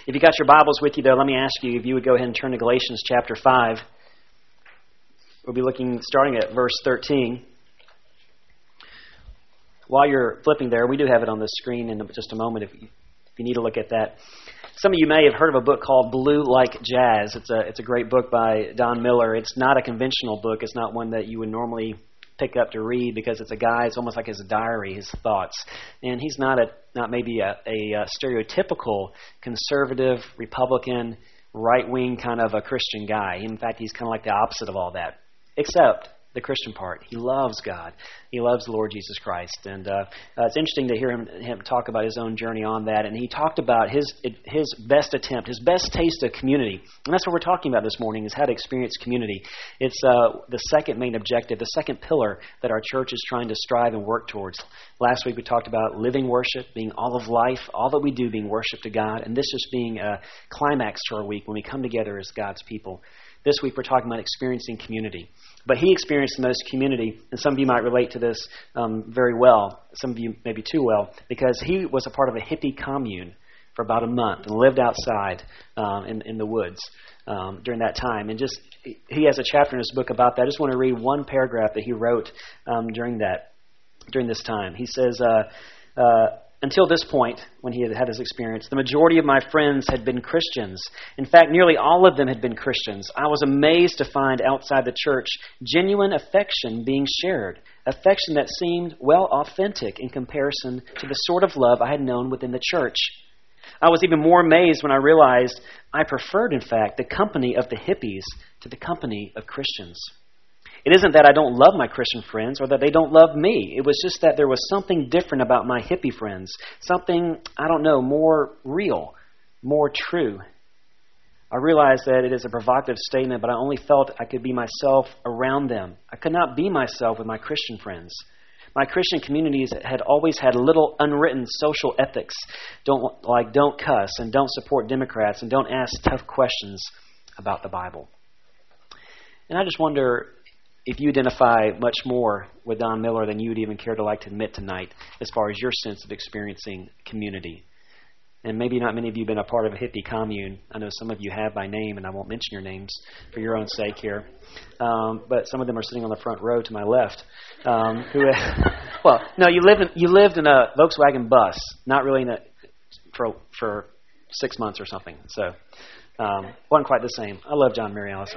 If you got your Bibles with you, though, let me ask you if you would go ahead and turn to Galatians chapter 5. We'll be starting at verse 13. While you're flipping there, we do have it on the screen in just a moment if you need to look at that. Some of you may have heard of a book called Blue Like Jazz. It's a great book by Don Miller. It's not a conventional book. It's not one that you would normally pick up to read because it's a guy. It's almost like his diary, his thoughts. And he's not maybe a stereotypical conservative, Republican, right-wing kind of a Christian guy. In fact, he's kind of like the opposite of all that, except the Christian part. He loves God. He loves the Lord Jesus Christ. And it's interesting to hear him talk about his own journey on that. And he talked about his best attempt, his best taste of community. And that's what we're talking about this morning, is how to experience community. It's the second main objective, the second pillar that our church is trying to strive and work towards. Last week we talked about living worship, being all of life, all that we do being worship to God. And this just being a climax to our week when we come together as God's people. This week we're talking about experiencing community. But he experienced the most community, and some of you might relate to this very well, some of you maybe too well, because he was a part of a hippie commune for about a month and lived outside in the woods during that time. And he has a chapter in his book about that. I just want to read one paragraph that he wrote during this time. He says, until this point, when he had had his experience, the majority of my friends had been Christians. In fact, nearly all of them had been Christians. I was amazed to find outside the church genuine affection being shared, affection that seemed, authentic in comparison to the sort of love I had known within the church. I was even more amazed when I realized I preferred, in fact, the company of the hippies to the company of Christians. It isn't that I don't love my Christian friends or that they don't love me. It was just that there was something different about my hippie friends. Something, more real, more true. I realized that it is a provocative statement, but I only felt I could be myself around them. I could not be myself with my Christian friends. My Christian communities had always had little unwritten social ethics. Don't cuss and don't support Democrats and don't ask tough questions about the Bible. And I just wonder if you identify much more with Don Miller than you would even care to admit tonight as far as your sense of experiencing community. And maybe not many of you have been a part of a hippie commune. I know some of you have by name, and I won't mention your names for your own sake here. But some of them are sitting on the front row to my left. You lived in a Volkswagen bus, not really for 6 months or something. So wasn't quite the same. I love John Mary Alice.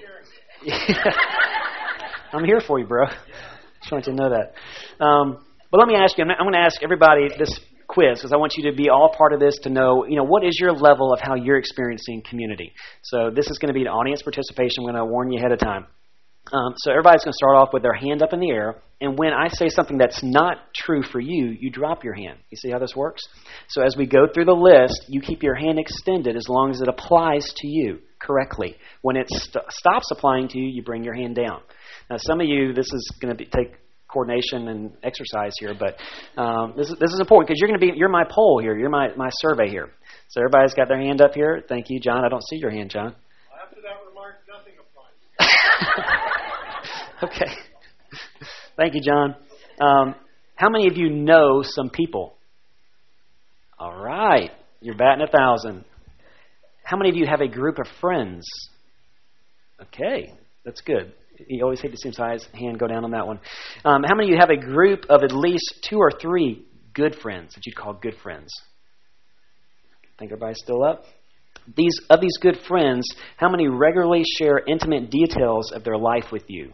I'm here for you, bro. Just wanted to know that. But let me ask you, I'm going to ask everybody this quiz because I want you to be all part of this to know, what is your level of how you're experiencing community. So this is going to be an audience participation. I'm going to warn you ahead of time. So everybody's going to start off with their hand up in the air. And when I say something that's not true for you, you drop your hand. You see how this works? So as we go through the list, you keep your hand extended as long as it applies to you correctly. When it stops applying to you, you bring your hand down. Now, some of you, this is going to take coordination and exercise here, but this is important because you're my poll here. You're my survey here. So everybody's got their hand up here. Thank you, John. I don't see your hand, John. After that remark, nothing applies. Okay. Thank you, John. How many of you know some people? All right. You're batting 1,000. How many of you have a group of friends? Okay. That's good. You always hate to see his hand go down on that one. How many of you have a group of at least 2 or 3 good friends that you'd call good friends? I think everybody's still up. Of these good friends, how many regularly share intimate details of their life with you?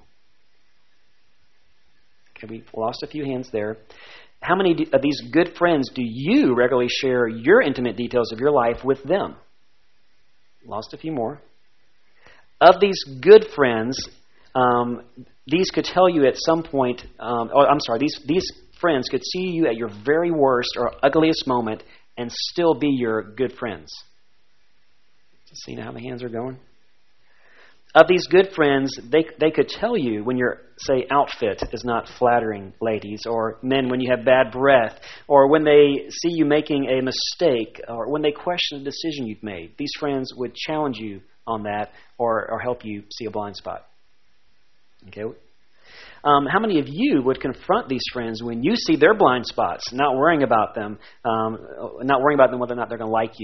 Okay, we lost a few hands there. How many of these good friends do you regularly share your intimate details of your life with them? Lost a few more. Of these good friends, these could tell you at some point, these friends could see you at your very worst or ugliest moment and still be your good friends. See how the hands are going? Of these good friends, they could tell you when your, say, outfit is not flattering, ladies, or men when you have bad breath, or when they see you making a mistake, or when they question a decision you've made. These friends would challenge you on that or help you see a blind spot. Okay. How many of you would confront these friends when you see their blind spots, not worrying about them whether or not they're going to like you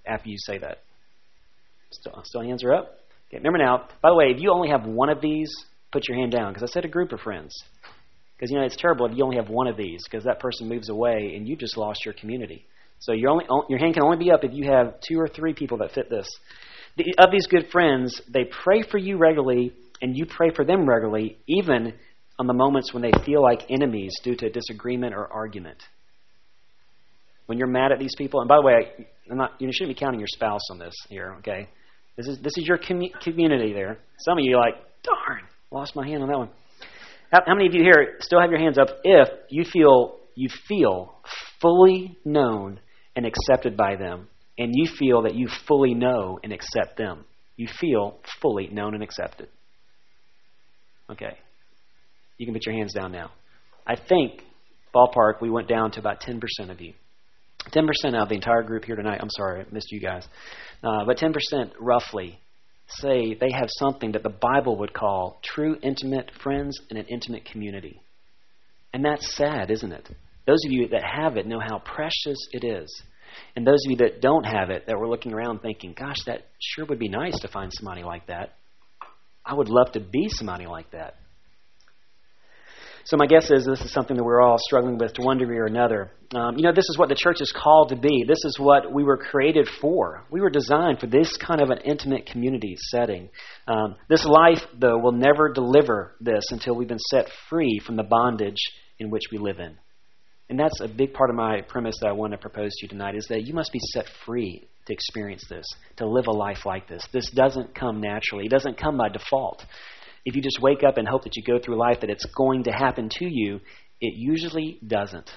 after you say that? Still hands are up? Okay, remember now, by the way, if you only have one of these, put your hand down, because I said a group of friends. Because, it's terrible if you only have one of these, because that person moves away and you just lost your community. So your hand can only be up if you have 2 or 3 people that fit this. Of these good friends, they pray for you regularly, and you pray for them regularly, even on the moments when they feel like enemies due to disagreement or argument. When you're mad at these people, and by the way, you shouldn't be counting your spouse on this here, okay? This is your community there. Some of you are like, darn, lost my hand on that one. How many of you here still have your hands up if you feel fully known and accepted by them, and you feel that you fully know and accept them? You feel fully known and accepted. Okay. You can put your hands down now. I think, ballpark, we went down to about 10% of you. 10% out of the entire group here tonight. I'm sorry, I missed you guys. But 10% roughly say they have something that the Bible would call true intimate friends and an intimate community. And that's sad, isn't it? Those of you that have it know how precious it is. And those of you that don't have it, that were looking around thinking, gosh, that sure would be nice to find somebody like that. I would love to be somebody like that. So my guess is this is something that we're all struggling with to one degree or another. This is what the church is called to be. This is what we were created for. We were designed for this kind of an intimate community setting. This life, though, will never deliver this until we've been set free from the bondage in which we live in. And that's a big part of my premise that I want to propose to you tonight, is that you must be set free to experience this, to live a life like this. This doesn't come naturally. It doesn't come by default. If you just wake up and hope that you go through life that it's going to happen to you, it usually doesn't.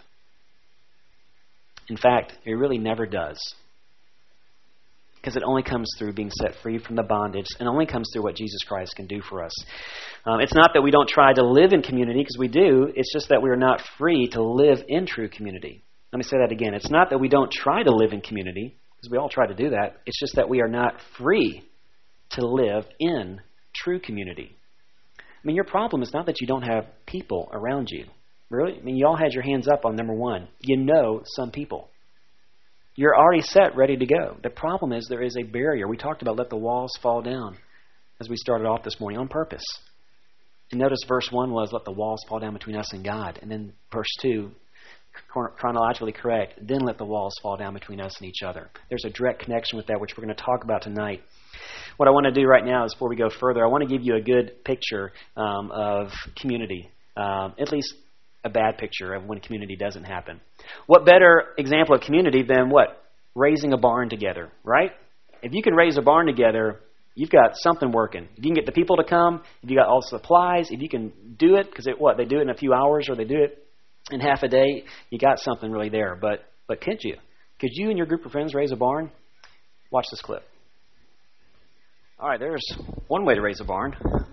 In fact, it really never does. Because it only comes through being set free from the bondage, and only comes through what Jesus Christ can do for us. It's not that we don't try to live in community, because we do. It's just that we are not free to live in true community. Let me say that again. It's not that we don't try to live in community, because we all try to do that. It's just that we are not free to live in true community. Your problem is not that you don't have people around you. Really? You all had your hands up on number 1. You know some people. You're already set, ready to go. The problem is there is a barrier. We talked about let the walls fall down as we started off this morning on purpose. And notice verse 1 was let the walls fall down between us and God. And then verse 2, chronologically correct, then let the walls fall down between us and each other. There's a direct connection with that, which we're going to talk about tonight. What I want to do right now is, before we go further, I want to give you a good picture of community, at least a bad picture of when community doesn't happen. What better example of community than what? Raising a barn together, right? If you can raise a barn together, you've got something working. If you can get the people to come, if you got all the supplies, if you can do it, because they do it in a few hours or they do it in half a day, you got something really there. But could you? Could you and your group of friends raise a barn? Watch this clip. All right, there's one way to raise a barn.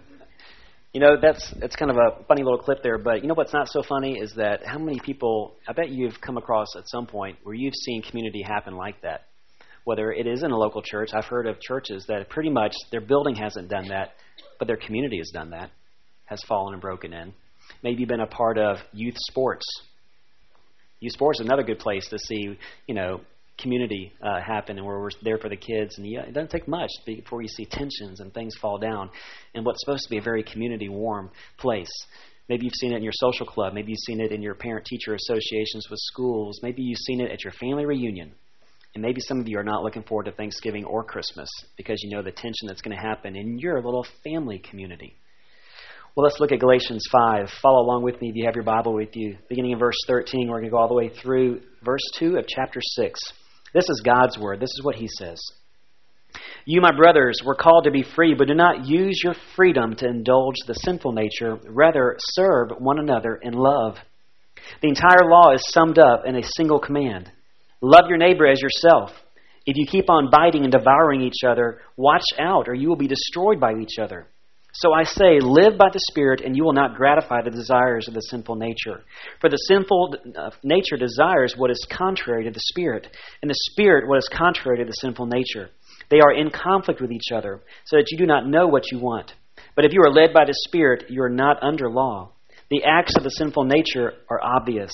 It's kind of a funny little clip there, but what's not so funny is that how many people, I bet you've come across at some point where you've seen community happen like that. Whether it is in a local church, I've heard of churches that pretty much their building hasn't done that, but their community has done that, has fallen and broken in. Maybe you've been a part of youth sports. Youth sports is another good place to see, community happen, and where we're there for the kids. And it doesn't take much before you see tensions and things fall down in what's supposed to be a very community-warm place. Maybe you've seen it in your social club. Maybe you've seen it in your parent-teacher associations with schools. Maybe you've seen it at your family reunion. And maybe some of you are not looking forward to Thanksgiving or Christmas because you know the tension that's going to happen in your little family community. Well, let's look at Galatians 5. Follow along with me if you have your Bible with you. Beginning in verse 13, we're going to go all the way through verse 2 of chapter 6. This is God's word. This is what he says. You, my brothers, were called to be free, but do not use your freedom to indulge the sinful nature. Rather, serve one another in love. The entire law is summed up in a single command. Love your neighbor as yourself. If you keep on biting and devouring each other, watch out, or you will be destroyed by each other. So I say, live by the Spirit, and you will not gratify the desires of the sinful nature. For the sinful nature desires what is contrary to the Spirit, and the Spirit what is contrary to the sinful nature. They are in conflict with each other, so that you do not know what you want. But if you are led by the Spirit, you are not under law. The acts of the sinful nature are obvious: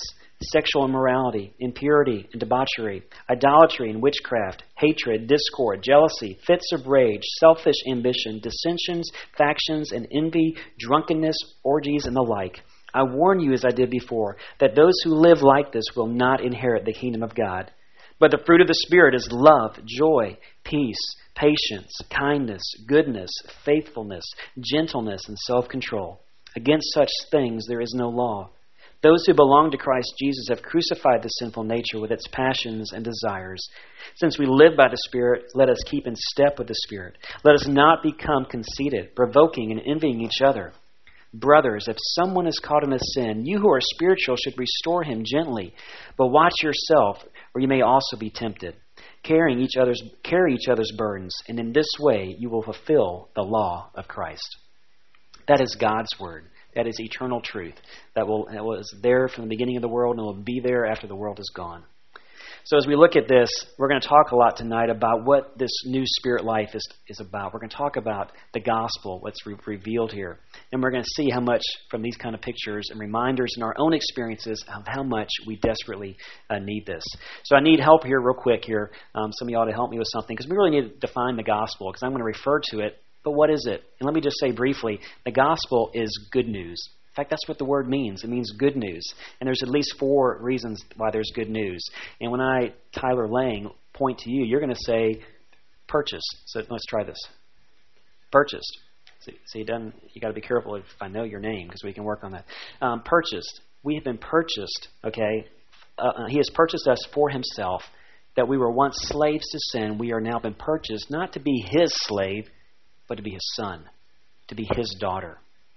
sexual immorality, impurity and debauchery, idolatry and witchcraft, hatred, discord, jealousy, fits of rage, selfish ambition, dissensions, factions, and envy, drunkenness, orgies, and the like. I warn you, as I did before, that those who live like this will not inherit the kingdom of God. But the fruit of the Spirit is love, joy, peace, patience, kindness, goodness, faithfulness, gentleness, and self-control. Against such things there is no law. Those who belong to Christ Jesus have crucified the sinful nature with its passions and desires. Since we live by the Spirit, let us keep in step with the Spirit. Let us not become conceited, provoking and envying each other. Brothers, if someone is caught in a sin, you who are spiritual should restore him gently. But watch yourself, or you may also be tempted. Carry each other's burdens, and in this way you will fulfill the law of Christ. That is God's word. That is eternal truth. That was there from the beginning of the world and will be there after the world is gone. So as we look at this, we're going to talk a lot tonight about what this new spirit life is about. We're going to talk about the gospel, what's revealed here. And we're going to see how much from these kind of pictures and reminders in our own experiences of how much we desperately need this. So I need help here real quick here. Some of you ought to help me with something because we really need to define the gospel because I'm going to refer to it. But what is it? And let me just say briefly, the gospel is good news. In fact, that's what the word means. It means good news. And there's at least 4 reasons why there's good news. And when I, Tyler Lang, point to you, you're going to say purchased. So let's try this. Purchased. See, you got to be careful if I know your name because we can work on that. Purchased. We have been purchased, okay? He has purchased us for himself, that we were once slaves to sin. We are now been purchased not to be his slave, but to be his son, to be his daughter.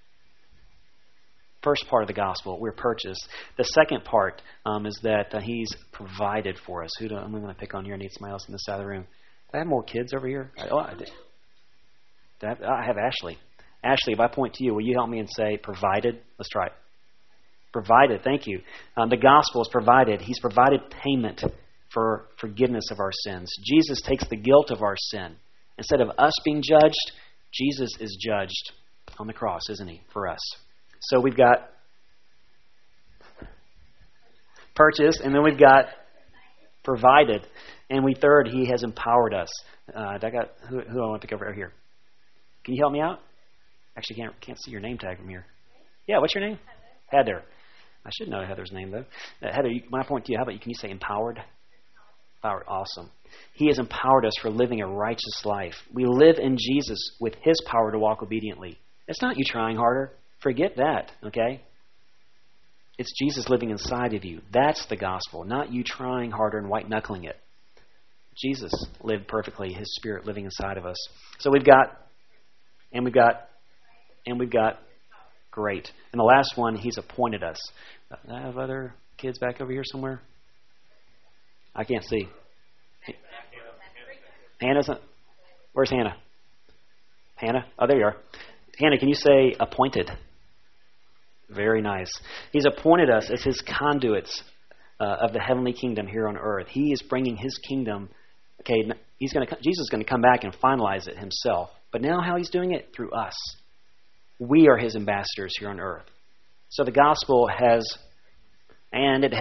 First part of the gospel, we're purchased. The second part is that he's provided for us. I'm going to pick on you. I need somebody else in this side of the room. Do I have more kids over here? I have Ashley. Ashley, if I point to you, will you help me and say provided? Let's try it. Provided, thank you. The gospel is provided. He's provided payment for forgiveness of our sins. Jesus takes the guilt of our sin. Instead of us being judged, Jesus is judged on the cross, isn't he, for us? So we've got purchased, and then we've got provided, and third, he has empowered us. I got who I want to pick over here? Can you help me out? Actually, can't see your name tag from here. Yeah, what's your name? Heather. I should know Heather's name though. Heather, when I point to you, can you say empowered? Empowered, awesome. He has empowered us for living a righteous life. We live in Jesus with his power to walk obediently. It's not you trying harder. Forget that, okay? It's Jesus living inside of you. That's the gospel, not you trying harder and white-knuckling it. Jesus lived perfectly, his Spirit living inside of us. So we've got, great. And the last one, he's appointed us. Do I have other kids back over here somewhere? I can't see. Hannah's not, where's Hannah? Hannah? Oh, there you are. Hannah, can you say appointed? Very nice. He's appointed us as his conduits of the heavenly kingdom here on earth. He is bringing his kingdom. Okay, Jesus is going to come back and finalize it himself. But now how he's doing it? Through us. We are his ambassadors here on earth. So the gospel has, and it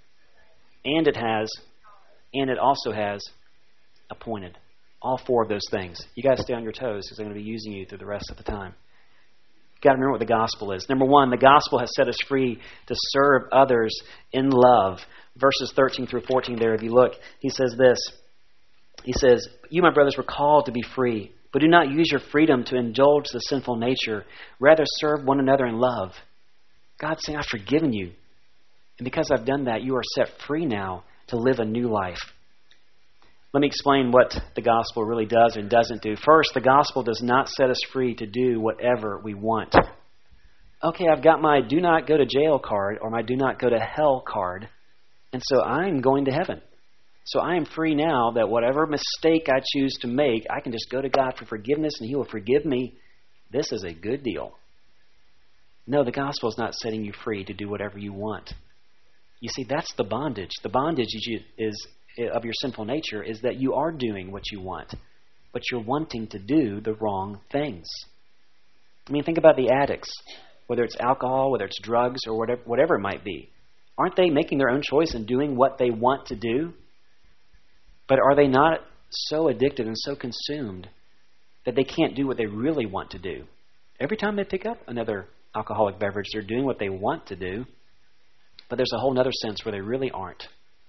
also has appointed. All 4 of those things. You got to stay on your toes because I'm going to be using you through the rest of the time. You got to remember what the gospel is. Number 1, the gospel has set us free to serve others in love. Verses 13 through 14 there, if you look, he says this. He says, you, my brothers, were called to be free, but do not use your freedom to indulge the sinful nature. Rather, serve one another in love. God's saying, I've forgiven you. And because I've done that, you are set free now to live a new life. Let me explain what the gospel really does and doesn't do. First, the gospel does not set us free to do whatever we want. Okay, I've got my do not go to jail card or my do not go to hell card, and so I'm going to heaven. So I am free now that whatever mistake I choose to make, I can just go to God for forgiveness and he will forgive me. This is a good deal. No, the gospel is not setting you free to do whatever you want. You see, that's the bondage. The bondage of your sinful nature is that you are doing what you want, but you're wanting to do the wrong things. I mean, think about the addicts, whether it's alcohol, whether it's drugs, or whatever it might be. Aren't they making their own choice and doing what they want to do? But are they not so addicted and so consumed that they can't do what they really want to do? Every time they pick up another alcoholic beverage, they're doing what they want to do, but there's a whole other sense where they really aren't.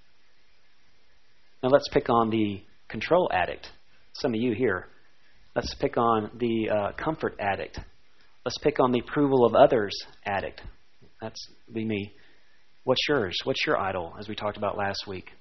Now let's pick on the control addict. Some of you here. Let's pick on the comfort addict. Let's pick on the approval of others addict. That's be me. What's yours? What's your idol, as we talked about last week?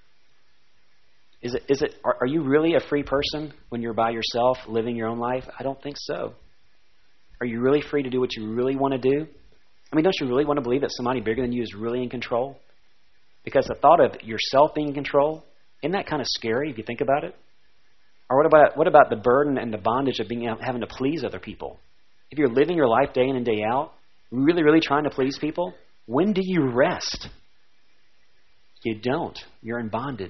Are you really a free person when you're by yourself living your own life? I don't think so. Are you really free to do what you really want to do? I mean, don't you really want to believe that somebody bigger than you is really in control? Because the thought of yourself being in control, isn't that kind of scary if you think about it? Or what about the burden and the bondage of having to please other people? If you're living your life day in and day out, really, really trying to please people, when do you rest? You don't. You're in bondage.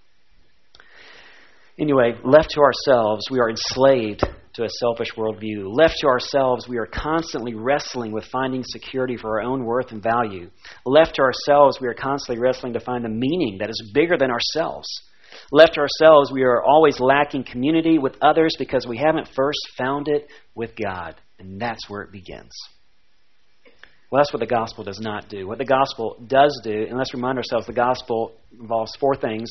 Anyway, left to ourselves, we are enslaved to a selfish worldview. Left to ourselves, we are constantly wrestling with finding security for our own worth and value. Left to ourselves, we are constantly wrestling to find a meaning that is bigger than ourselves. Left to ourselves, we are always lacking community with others because we haven't first found it with God. And that's where it begins. Well, that's what the gospel does not do. What the gospel does do, and let's remind ourselves, the gospel involves four things.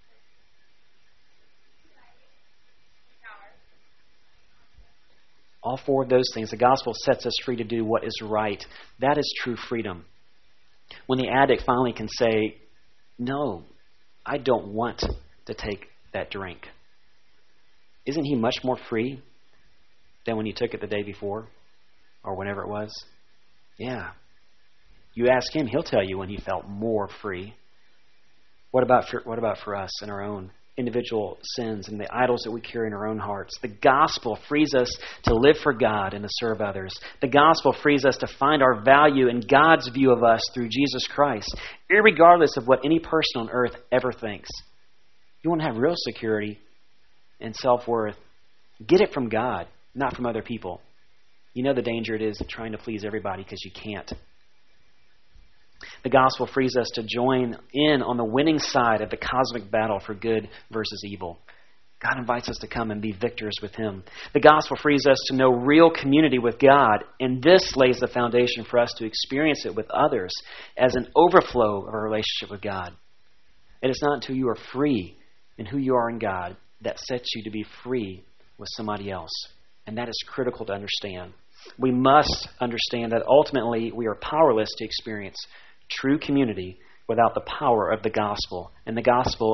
All four of those things. The gospel sets us free to do what is right. That is true freedom. When the addict finally can say, no, I don't want to take that drink. Isn't he much more free than when he took it the day before or whenever it was? Yeah. You ask him, he'll tell you when he felt more free. What about for us in our own individual sins and the idols that we carry in our own hearts? The gospel frees us to live for God and to serve others. The gospel frees us to find our value in God's view of us through Jesus Christ, irregardless of what any person on earth ever thinks. You want to have real security and self-worth, get it from God, not from other people. You know the danger it is of trying to please everybody because you can't. The gospel frees us to join in on the winning side of the cosmic battle for good versus evil. God invites us to come and be victors with Him. The gospel frees us to know real community with God, and this lays the foundation for us to experience it with others as an overflow of a relationship with God. It is not until you are free in who you are in God that sets you to be free with somebody else. And that is critical to understand. We must understand that ultimately we are powerless to experience true community without the power of the gospel. And the gospel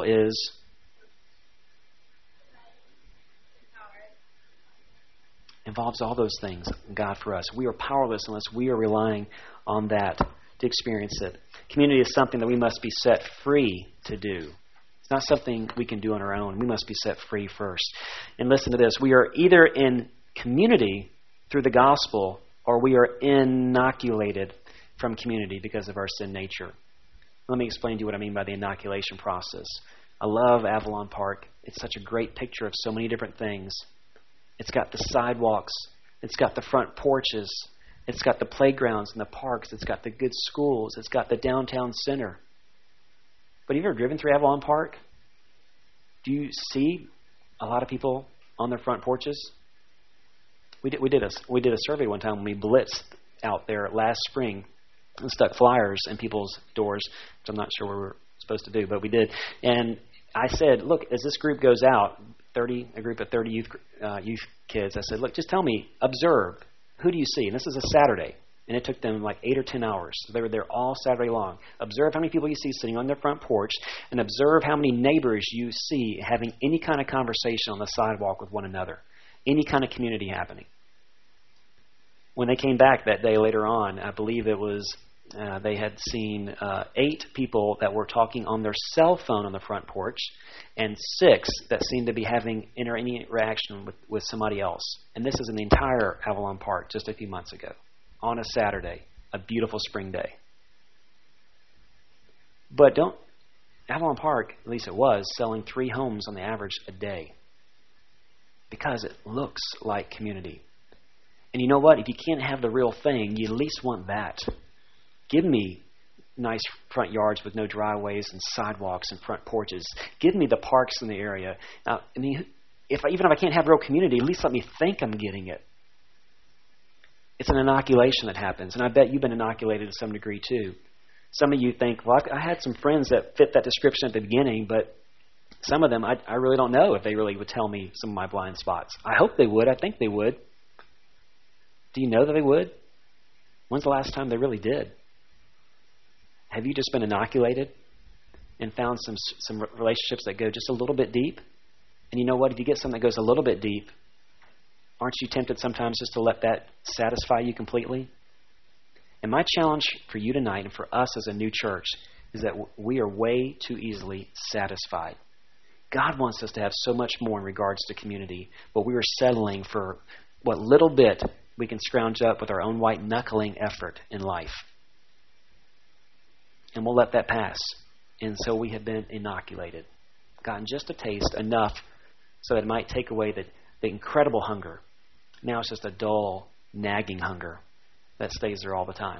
involves all those things, God for us. We are powerless unless we are relying on that to experience it. Community is something that we must be set free to do. It's not something we can do on our own. We must be set free first. And listen to this. We are either in community through the gospel or we are inoculated from community because of our sin nature. Let me explain to you what I mean by the inoculation process. I love Avalon Park. It's such a great picture of so many different things. It's got the sidewalks. It's got the front porches. It's got the playgrounds and the parks. It's got the good schools. It's got the downtown center. But have you ever driven through Avalon Park? Do you see a lot of people on their front porches? We did a survey one time when we blitzed out there last spring and stuck flyers in people's doors, which I'm not sure what we're supposed to do, but we did. And I said, look, as this group goes out, a group of 30 youth kids, I said, look, just tell me, observe. Who do you see? And this is a Saturday. And it took them like 8 or 10 hours. So they were there all Saturday long. Observe how many people you see sitting on their front porch and observe how many neighbors you see having any kind of conversation on the sidewalk with one another. Any kind of community happening. When they came back that day later on, I believe it was they had seen 8 people that were talking on their cell phone on the front porch and 6 that seemed to be having any interaction with somebody else. And this is in the entire Avalon Park just a few months ago. On a Saturday, a beautiful spring day. But Avalon Park, at least it was, selling 3 homes on the average a day. Because it looks like community. And you know what? If you can't have the real thing, you at least want that. Give me nice front yards with no driveways and sidewalks and front porches. Give me the parks in the area. Now, I mean, even if I can't have real community, at least let me think I'm getting it. It's an inoculation that happens, and I bet you've been inoculated to some degree too. Some of you think, well, I had some friends that fit that description at the beginning, but some of them, I really don't know if they really would tell me some of my blind spots. I hope they would. I think they would. Do you know that they would? When's the last time they really did? Have you just been inoculated and found some relationships that go just a little bit deep? And you know what? If you get something that goes a little bit deep, aren't you tempted sometimes just to let that satisfy you completely? And my challenge for you tonight and for us as a new church is that we are way too easily satisfied. God wants us to have so much more in regards to community, but we are settling for what little bit we can scrounge up with our own white-knuckling effort in life. And we'll let that pass. And so we have been inoculated, gotten just a taste, enough so that it might take away the incredible hunger. Now it's just a dull, nagging hunger that stays there all the time.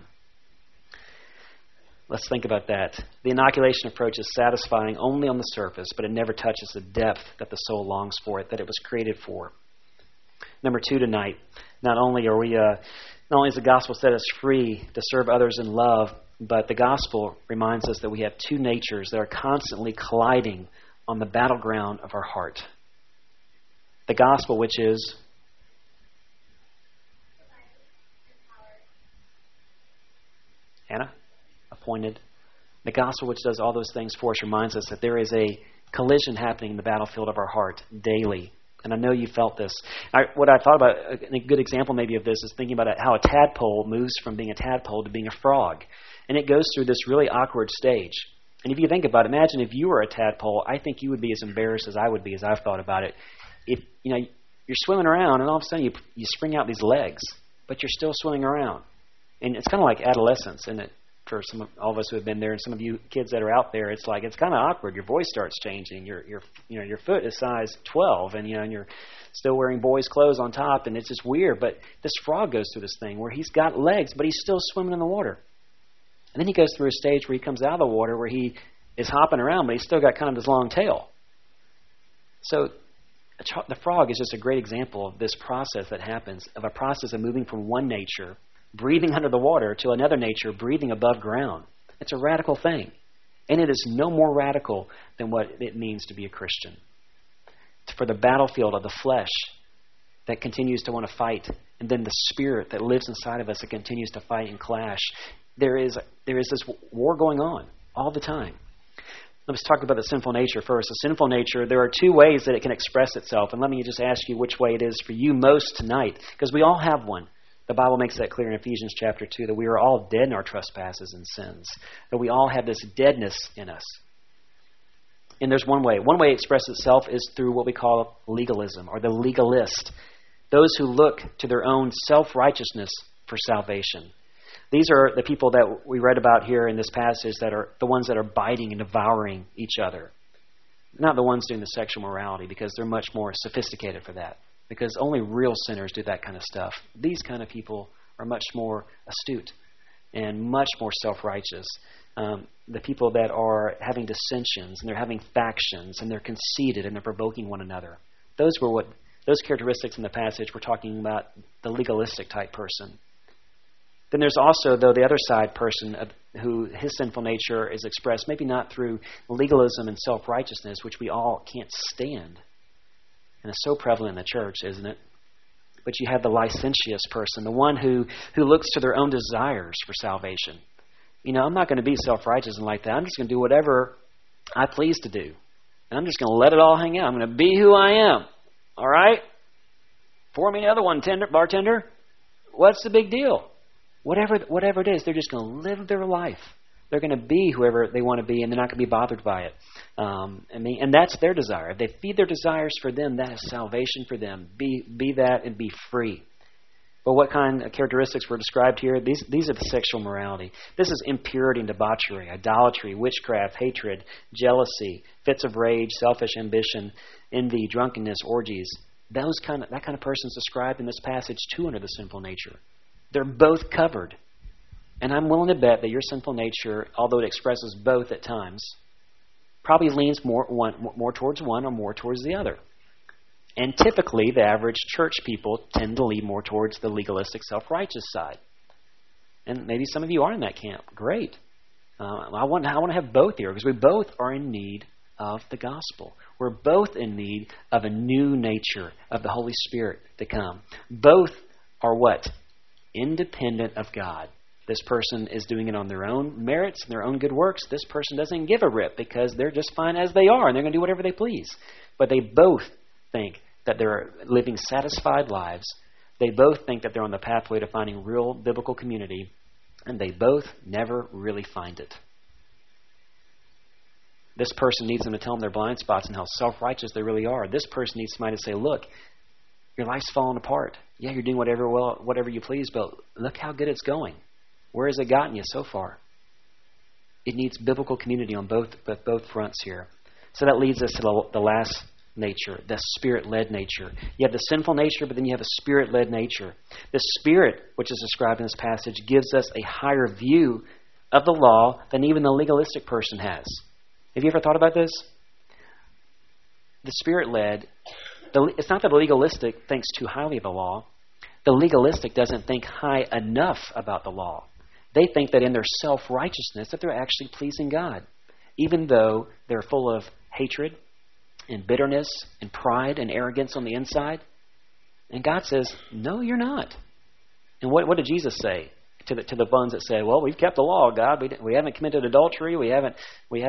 Let's think about that. The inoculation approach is satisfying only on the surface, but it never touches the depth that the soul longs for it, that it was created for. Number 2 tonight, not only has the gospel set us free to serve others in love, but the gospel reminds us that we have two natures that are constantly colliding on the battleground of our heart. The gospel, which is Anna, appointed. The gospel, which does all those things for us, reminds us that there is a collision happening in the battlefield of our heart daily. And I know you felt this. What I thought about, a good example maybe of this is thinking about how a tadpole moves from being a tadpole to being a frog. And it goes through this really awkward stage. And if you think about it, imagine if you were a tadpole, I think you would be as embarrassed as I would be as I've thought about it. If you're swimming around and all of a sudden you spring out these legs, but you're still swimming around. And it's kind of like adolescence, isn't it? For all of us who have been there, and some of you kids that are out there, it's kind of awkward. Your voice starts changing. Your foot is size 12, and you're still wearing boys' clothes on top, and it's just weird. But this frog goes through this thing where he's got legs, but he's still swimming in the water. And then he goes through a stage where he comes out of the water where he is hopping around, but he's still got kind of this long tail. So the frog is just a great example of this process that happens, of a process of moving from one nature, breathing under the water, to another nature, breathing above ground. It's a radical thing. And it is no more radical than what it means to be a Christian. For the battlefield of the flesh that continues to want to fight, and then the spirit that lives inside of us that continues to fight and clash. There is this war going on all the time. Let's talk about the sinful nature first. The sinful nature, there are two ways that it can express itself. And let me just ask you which way it is for you most tonight, because we all have one. The Bible makes that clear in Ephesians chapter 2, that we are all dead in our trespasses and sins, that we all have this deadness in us. And there's one way. One way it expresses itself is through what we call legalism, or the legalist, those who look to their own self-righteousness for salvation. These are the people that we read about here in this passage that are the ones that are biting and devouring each other. Not the ones doing the sexual morality, because they're much more sophisticated for that. Because only real sinners do that kind of stuff. These kind of people are much more astute and much more self-righteous. The people that are having dissensions and they're having factions and they're conceited and they're provoking one another. Those characteristics in the passage we're talking about, the legalistic type person. Then there's also, though, the other side person who his sinful nature is expressed maybe not through legalism and self-righteousness, which we all can't stand. And it's so prevalent in the church, isn't it? But you have the licentious person, the one who looks to their own desires for salvation. I'm not going to be self-righteous and like that. I'm just going to do whatever I please to do. And I'm just going to let it all hang out. I'm going to be who I am. All right? Pour me another one, bartender. What's the big deal? Whatever it is, they're just going to live their life. They're going to be whoever they want to be, and they're not going to be bothered by it. And that's their desire. If they feed their desires for them, that is salvation for them. Be that and be free. But what kind of characteristics were described here? These are the sexual morality. This is impurity and debauchery, idolatry, witchcraft, hatred, jealousy, fits of rage, selfish ambition, envy, drunkenness, orgies. That kind of person is described in this passage too under the sinful nature. They're both covered. And I'm willing to bet that your sinful nature, although it expresses both at times, probably leans more towards one or more towards the other. And typically, the average church people tend to lean more towards the legalistic, self-righteous side. And maybe some of you are in that camp. Great. I want to have both here because we both are in need of the gospel. We're both in need of a new nature of the Holy Spirit to come. Both are what? Independent of God. This person is doing it on their own merits and their own good works. This person doesn't give a rip because they're just fine as they are and they're going to do whatever they please. But they both think that they're living satisfied lives. They both think that they're on the pathway to finding real biblical community, and they both never really find it. This person needs them to tell them their blind spots and how self-righteous they really are. This person needs somebody to say, look, your life's falling apart. Yeah, you're doing whatever you please, but look how good it's going. Where has it gotten you so far? It needs biblical community on both fronts here. So that leads us to the last nature, the Spirit-led nature. You have the sinful nature, but then you have a Spirit-led nature. The Spirit, which is described in this passage, gives us a higher view of the law than even the legalistic person has. Have you ever thought about this? The Spirit-led, it's not that the legalistic thinks too highly of the law. The legalistic doesn't think high enough about the law. They think that in their self-righteousness that they're actually pleasing God, even though they're full of hatred and bitterness and pride and arrogance on the inside. And God says, no, you're not. And what did Jesus say to the ones that say, well, we've kept the law, God. We haven't committed adultery. We haven't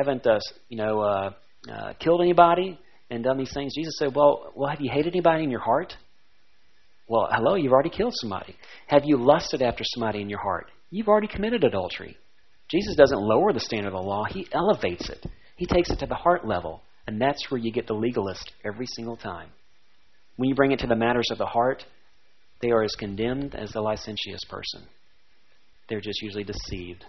killed anybody and done these things. Jesus said, well, have you hated anybody in your heart? Well, hello, you've already killed somebody. Have you lusted after somebody in your heart? You've already committed adultery. Jesus doesn't lower the standard of the law. He elevates it. He takes it to the heart level. And that's where you get the legalist every single time. When you bring it to the matters of the heart, they are as condemned as the licentious person. They're just usually deceived.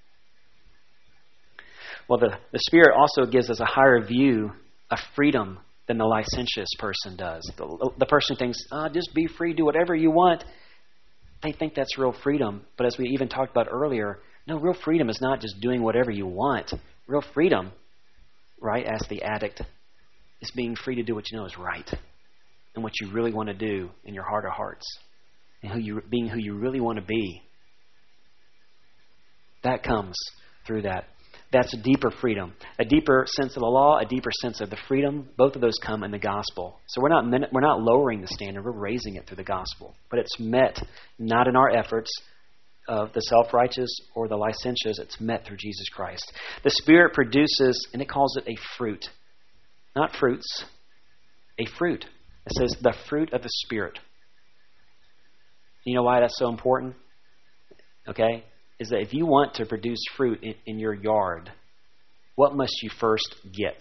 Well, the Spirit also gives us a higher view of freedom than the licentious person does. The person thinks, just be free, do whatever you want. They think that's real freedom. But as we even talked about earlier, no, real freedom is not just doing whatever you want. Real freedom, right, as the addict, is being free to do what you know is right and what you really want to do in your heart of hearts and being who you really want to be. That comes through that. That's a deeper freedom, a deeper sense of the law, a deeper sense of the freedom. Both of those come in the gospel. So we're not lowering the standard; we're raising it through the gospel. But it's met not in our efforts of the self-righteous or the licentious. It's met through Jesus Christ. The Spirit produces, and it calls it a fruit, not fruits, a fruit. It says the fruit of the Spirit. You know why that's so important? Okay. Is that if you want to produce fruit in your yard, what must you first get?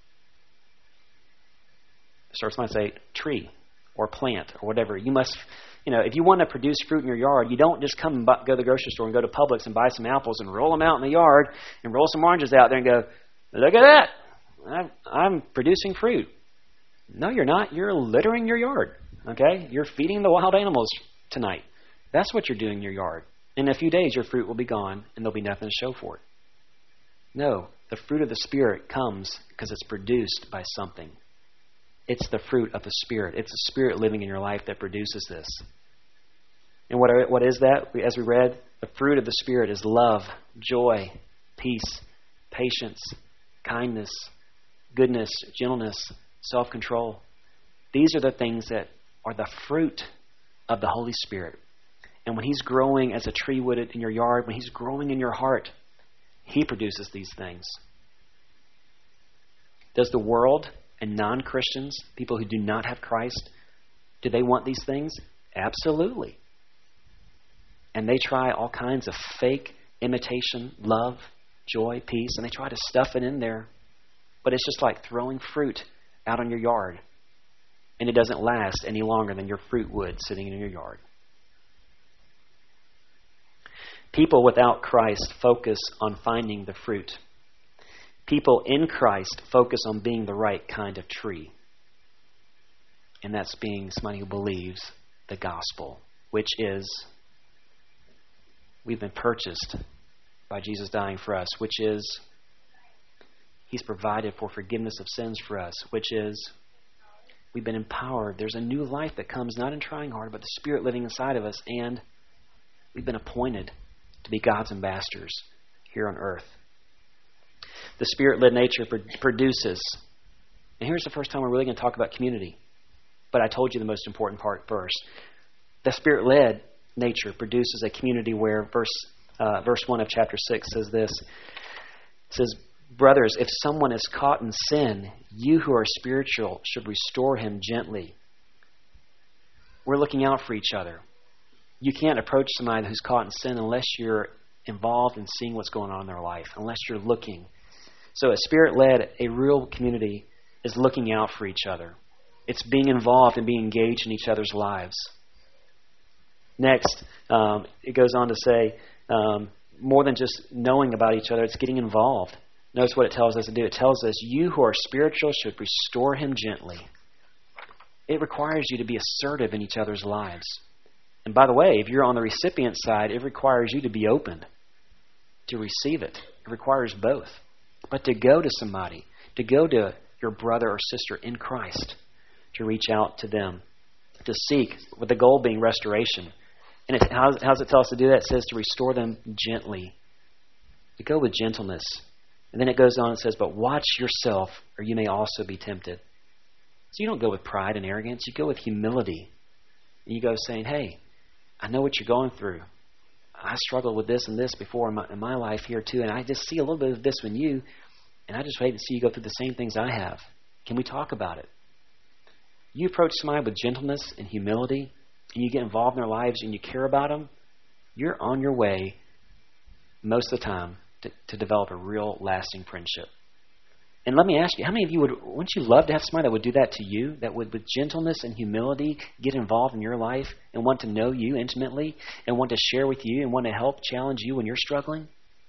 Starts might say tree or plant or whatever. You must, if you want to produce fruit in your yard, you don't just come and go to the grocery store and go to Publix and buy some apples and roll them out in the yard and roll some oranges out there and go, look at that, I'm producing fruit. No, you're not. You're littering your yard. Okay, you're feeding the wild animals tonight. That's what you're doing in your yard. In a few days, your fruit will be gone, and there'll be nothing to show for it. No, the fruit of the Spirit comes because it's produced by something. It's the fruit of the Spirit. It's the Spirit living in your life that produces this. And what is that? As we read, the fruit of the Spirit is love, joy, peace, patience, kindness, goodness, gentleness, self-control. These are the things that are the fruit of the Holy Spirit. And when He's growing as a tree would in your yard, when He's growing in your heart, He produces these things. Does the world and non-Christians, people who do not have Christ, do they want these things? Absolutely. And they try all kinds of fake imitation, love, joy, peace, and they try to stuff it in there. But it's just like throwing fruit out on your yard. And it doesn't last any longer than your fruit would sitting in your yard. People without Christ focus on finding the fruit. People in Christ focus on being the right kind of tree. And that's being somebody who believes the gospel, which is we've been purchased by Jesus dying for us, which is He's provided for forgiveness of sins for us, which is we've been empowered. There's a new life that comes not in trying hard, but the Spirit living inside of us, and we've been appointed to be God's ambassadors here on earth. The Spirit-led nature produces, and here's the first time we're really going to talk about community, but I told you the most important part first. The Spirit-led nature produces a community where verse 1 of chapter 6 says this. It says, brothers, if someone is caught in sin, you who are spiritual should restore him gently. We're looking out for each other. You can't approach somebody who's caught in sin unless you're involved in seeing what's going on in their life, unless you're looking. So a Spirit-led, a real community is looking out for each other. It's being involved and being engaged in each other's lives. Next, it goes on to say, more than just knowing about each other, it's getting involved. Notice what it tells us to do. It tells us, you who are spiritual should restore him gently. It requires you to be assertive in each other's lives. And by the way, if you're on the recipient side, it requires you to be open to receive it. It requires both. But to go to somebody, to go to your brother or sister in Christ, to reach out to them, to seek, with the goal being restoration. And how does it tell us to do that? It says to restore them gently, to go with gentleness. And then it goes on and says, but watch yourself, or you may also be tempted. So you don't go with pride and arrogance. You go with humility. And you go saying, hey, I know what you're going through. I struggled with this and this before in my life here too, and I just see a little bit of this in you, and I just hate to see you go through the same things I have. Can we talk about it? You approach somebody with gentleness and humility, and you get involved in their lives and you care about them, you're on your way most of the time to develop a real lasting friendship. And let me ask you, how many of you wouldn't you love to have somebody that would do that to you, that would with gentleness and humility get involved in your life and want to know you intimately and want to share with you and want to help challenge you when you're struggling?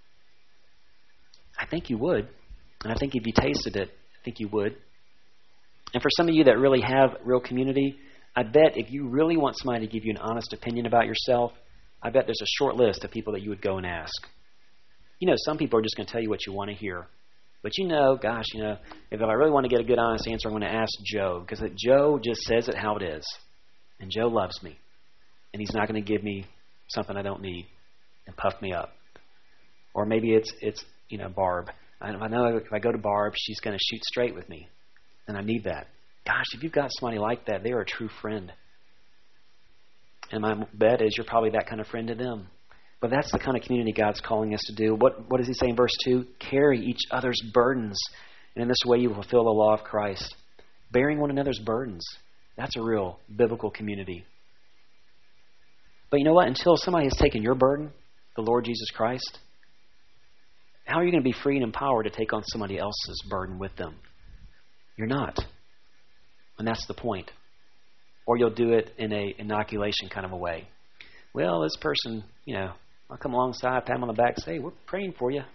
I think you would. And I think if you tasted it, I think you would. And for some of you that really have real community, I bet if you really want somebody to give you an honest opinion about yourself, I bet there's a short list of people that you would go and ask. You know, some people are just going to tell you what you want to hear. But if I really want to get a good honest answer, I'm going to ask Joe. Because Joe just says it how it is. And Joe loves me. And he's not going to give me something I don't need and puff me up. Or maybe it's Barb. I know if I go to Barb, she's going to shoot straight with me. And I need that. Gosh, if you've got somebody like that, they're a true friend. And my bet is you're probably that kind of friend to them. But that's the kind of community God's calling us to do. What does he say in verse 2? Carry each other's burdens. And in this way you will fulfill the law of Christ. Bearing one another's burdens. That's a real biblical community. But you know what? Until somebody has taken your burden, the Lord Jesus Christ, how are you going to be free and empowered to take on somebody else's burden with them? You're not. And that's the point. Or you'll do it in an inoculation kind of a way. Well, this person, I'll come alongside, pat him on the back, say, we're praying for you.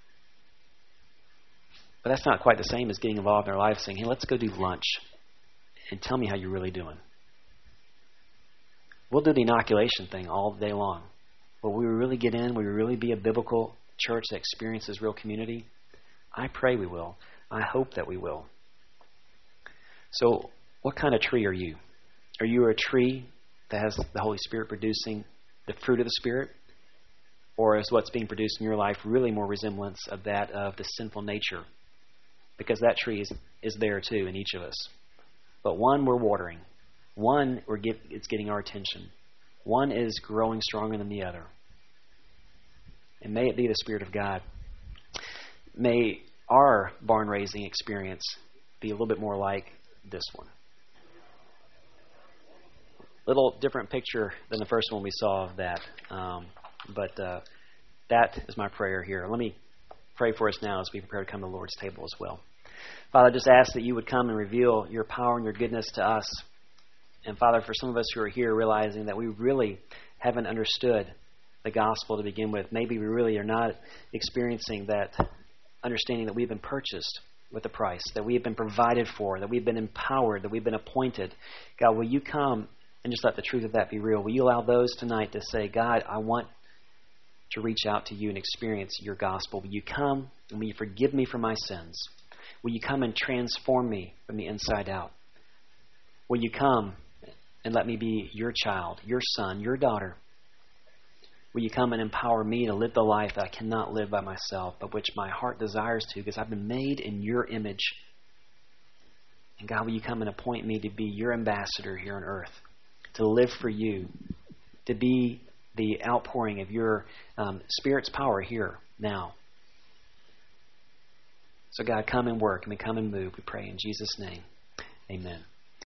But that's not quite the same as getting involved in their life, saying, hey, let's go do lunch and tell me how you're really doing. We'll do the inoculation thing all day long. But we really get in, we really be a biblical church that experiences real community. I pray we will. I hope that we will. So what kind of tree are you? Are you a tree that has the Holy Spirit producing the fruit of the Spirit? Or is what's being produced in your life really more resemblance of that of the sinful nature? Because that tree is there too in each of us. But one we're watering. One it's getting our attention. One is growing stronger than the other. And may it be the Spirit of God. May our barn raising experience be a little bit more like this one. Little different picture than the first one we saw of that. But that is my prayer here. Let me pray for us now as we prepare to come to the Lord's table as well. Father, I just ask that you would come and reveal your power and your goodness to us. And Father, for some of us who are here realizing that we really haven't understood the gospel to begin with, maybe we really are not experiencing that understanding that we've been purchased with a price, that we have been provided for, that we've been empowered, that we've been appointed. God, will you come and just let the truth of that be real? Will you allow those tonight to say, God, I want to reach out to you and experience your gospel. Will you come and will you forgive me for my sins? Will you come and transform me from the inside out? Will you come and let me be your child, your son, your daughter? Will you come and empower me to live the life that I cannot live by myself, but which my heart desires to, because I've been made in your image? And God, will you come and appoint me to be your ambassador here on earth, to live for you, to be the outpouring of your Spirit's power here now. So God, come and work and come and move, we pray in Jesus' name. Amen.